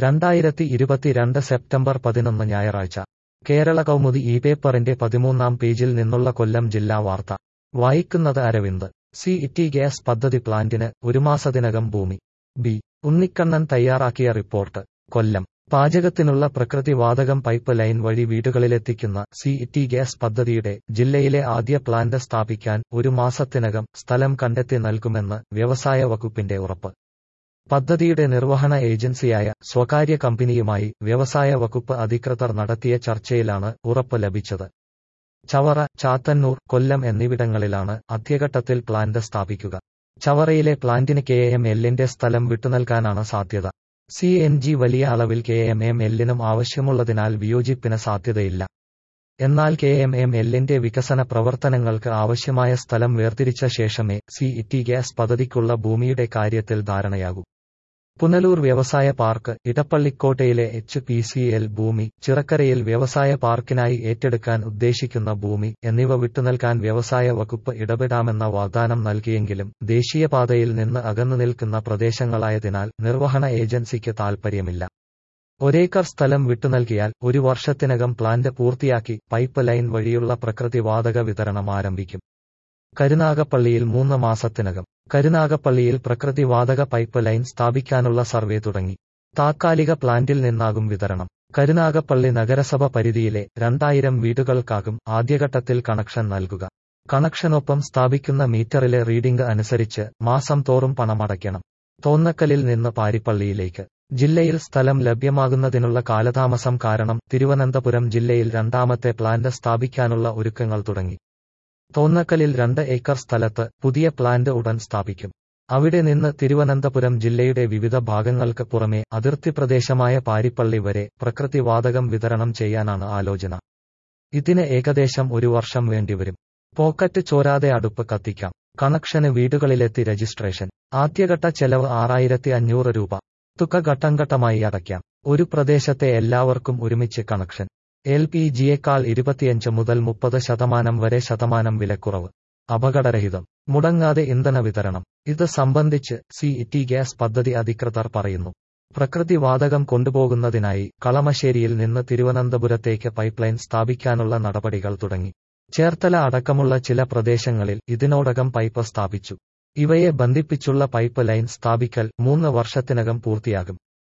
2022 September 11 ഞായറാഴ്ച കേരള കൗമുദി ഈ പേപ്പറിന്റെ 13-ാം പേജിൽ നിന്നുള്ള കൊല്ലം ജില്ലാ വാർത്ത വായിക്കുന്നത് അരവിന്ദ്. സി-ഇ-ടി ഗ്യാസ് പദ്ധതി പ്ലാന്റിന് ഒരു മാസത്തിനകം ഭൂമി. ബി. ഉണ്ണിക്കണ്ണൻ തയ്യാറാക്കിയ റിപ്പോർട്ട്. കൊല്ലം. പാചകത്തിനുള്ള പ്രകൃതി വാതകം പൈപ്പ് ലൈൻ വഴി വീടുകളിലെത്തിക്കുന്ന സി-ഇ-ടി ഗ്യാസ് പദ്ധതിയുടെ ജില്ലയിലെ ആദ്യ പ്ലാന്റ് സ്ഥാപിക്കാൻ ഒരു മാസത്തിനകം സ്ഥലം കണ്ടെത്തി നൽകുമെന്ന് വ്യവസായ വകുപ്പിന്റെ ഉറപ്പ്. പദ്ധതിയുടെ നിർവഹണ ഏജൻസിയായ സ്വകാര്യ കമ്പനിയുമായി വ്യവസായ വകുപ്പ് അധികൃതർ നടത്തിയ ചർച്ചയിലാണ് ഉറപ്പ് ലഭിച്ചത്. ചവറ, ചാത്തന്നൂർ, കൊല്ലം എന്നിവിടങ്ങളിലാണ് ആദ്യഘട്ടത്തിൽ പ്ലാന്റ് സ്ഥാപിക്കുക. ചവറയിലെ പ്ലാന്റിന് KML-ന്റെ സ്ഥലം വിട്ടുനൽകാനാണ് സാധ്യത. CNG വലിയ അളവിൽ KML-നും ആവശ്യമുള്ളതിനാൽ വിയോജിപ്പിന് സാധ്യതയില്ല. എന്നാൽ KML-ന്റെ വികസന പ്രവർത്തനങ്ങൾക്ക് ആവശ്യമായ സ്ഥലം വേർതിരിച്ച ശേഷമേ സി-ഇ-ടി ഗ്യാസ് പദ്ധതിക്കുള്ള ഭൂമിയുടെ കാര്യത്തിൽ ധാരണയാകൂ. പുനലൂർ വ്യവസായ പാർക്ക്, ഇടപ്പള്ളിക്കോട്ടയിലെ HPCL ഭൂമി, ചിറക്കരയിൽ വ്യവസായ പാർക്കിനായി ഏറ്റെടുക്കാൻ ഉദ്ദേശിക്കുന്ന ഭൂമി എന്നിവ വിട്ടുനൽകാൻ വ്യവസായ വകുപ്പ് ഇടപെടാമെന്ന വാഗ്ദാനം നൽകിയെങ്കിലും ദേശീയപാതയിൽ നിന്ന് അകന്നുനിൽക്കുന്ന പ്രദേശങ്ങളായതിനാൽ നിർവഹണ ഏജൻസിക്ക് താൽപ്പര്യമില്ല. ഒരേക്കർ സ്ഥലം വിട്ടുനൽകിയാൽ ഒരു വർഷത്തിനകം പ്ലാന്റ് പൂർത്തിയാക്കി പൈപ്പ് ലൈൻ വഴിയുള്ള പ്രകൃതി വാതക വിതരണം ആരംഭിക്കും. കരുനാഗപ്പള്ളിയിൽ 3 മാസത്തിനകം. കരുനാഗപ്പള്ളിയിൽ പ്രകൃതി വാതക പൈപ്പ് ലൈൻ സ്ഥാപിക്കാനുള്ള സർവേ തുടങ്ങി. താത്കാലിക പ്ലാന്റിൽ നിന്നാകും വിതരണം. കരുനാഗപ്പള്ളി നഗരസഭ പരിധിയിലെ 2000 വീടുകൾക്കാകും ആദ്യഘട്ടത്തിൽ കണക്ഷൻ നൽകുക. കണക്ഷനൊപ്പം സ്ഥാപിക്കുന്ന മീറ്ററിലെ റീഡിംഗ് അനുസരിച്ച് മാസം തോറും പണമടയ്ക്കണം. തോന്നക്കലിൽ നിന്ന് പാരിപ്പള്ളിയിലേക്ക്. ജില്ലയിൽ സ്ഥലം ലഭ്യമാകുന്നതിനുള്ള കാലതാമസം കാരണം തിരുവനന്തപുരം ജില്ലയിൽ രണ്ടാമത്തെ പ്ലാന്റ് സ്ഥാപിക്കാനുള്ള ഒരുക്കങ്ങൾ തുടങ്ങി. തോന്നക്കലിൽ 2 ഏക്കർ സ്ഥലത്ത് പുതിയ പ്ലാന്റ് ഉടൻ സ്ഥാപിക്കും. അവിടെ നിന്ന് തിരുവനന്തപുരം ജില്ലയുടെ വിവിധ ഭാഗങ്ങൾക്ക് പുറമെ അതിർത്തി പ്രദേശമായ പാരിപ്പള്ളി വരെ പ്രകൃതി വാതകം വിതരണം ചെയ്യാനാണ് ആലോചന. ഇതിന് ഏകദേശം 1 വർഷം വേണ്ടിവരും. പോക്കറ്റ് ചോരാതെ അടുപ്പ് കത്തിക്കാം. കണക്ഷന് വീടുകളിലെത്തി രജിസ്ട്രേഷൻ. ആദ്യഘട്ട ചെലവ് 6500 രൂപ. തുക ഘട്ടംഘട്ടമായി അടയ്ക്കാം. ഒരു പ്രദേശത്തെ എല്ലാവർക്കും ഒരുമിച്ച് കണക്ഷൻ. LPGയേക്കാൾ 25 മുതൽ 30% വരെ വിലക്കുറവ്. അപകടരഹിതം. മുടങ്ങാതെ ഇന്ധന വിതരണം. ഇത് സംബന്ധിച്ച് സി-ഇ-ടി ഗ്യാസ് പദ്ധതി അധികൃതർ പറയുന്നു. പ്രകൃതി വാതകം കൊണ്ടുപോകുന്നതിനായി കളമശ്ശേരിയിൽ നിന്ന് തിരുവനന്തപുരത്തേക്ക് പൈപ്പ് ലൈൻ സ്ഥാപിക്കാനുള്ള നടപടികൾ തുടങ്ങി. ചേർത്തല അടക്കമുള്ള ചില പ്രദേശങ്ങളിൽ ഇതിനോടകം പൈപ്പ് സ്ഥാപിച്ചു. ഇവയെ ബന്ധിപ്പിച്ചുള്ള പൈപ്പ് ലൈൻ സ്ഥാപിക്കൽ 3 വർഷത്തിനകം പൂർത്തിയാകും.